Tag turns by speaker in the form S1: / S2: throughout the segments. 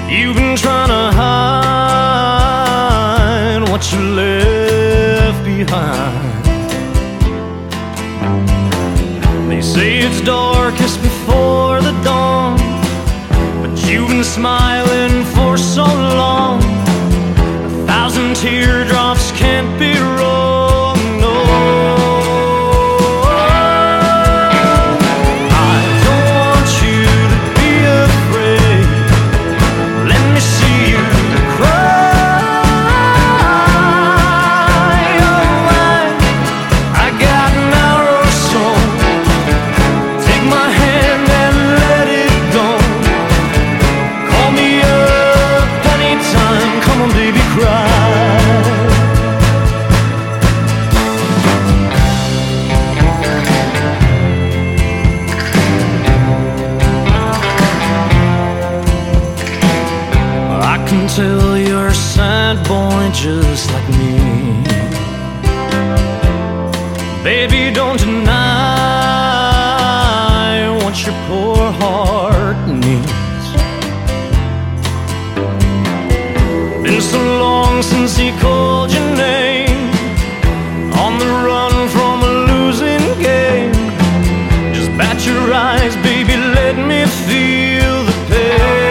S1: You've been trying to hide what you left behind. They say it's darkest before the dawn, but you've been smiling for so long. 1,000 teardrops can't be wrong, no. I don't want you to be afraid. Let me see you cry. Oh, I got an narrow soul. Take my hand and let it go. Call me up anytime. Come on, baby, cry. I can tell you're a sad boy just like me. Baby, don't deny what your poor heart needs. Been so long since he called your name, on the run from a losing game. Just bat your eyes, baby, let me feel the pain.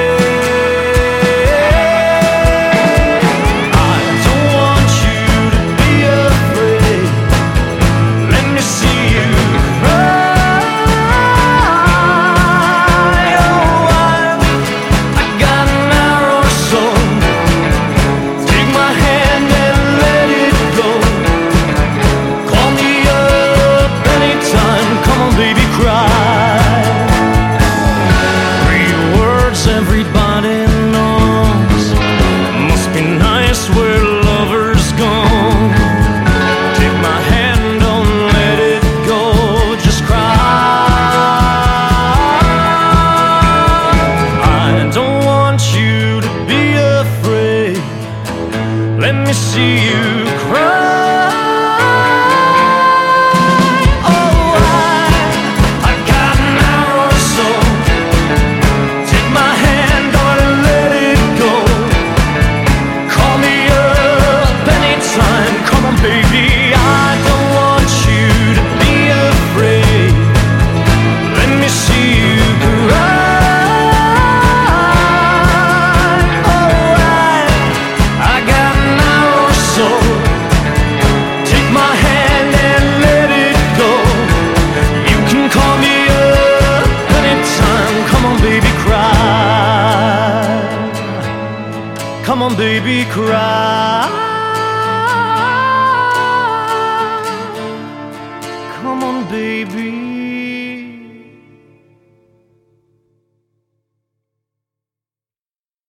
S1: Everybody knows must be nice where lovers go. Take my hand, don't let it go. Just cry. I don't want you to be afraid. Let me see you cry. Come on, baby, cry. Come on, baby.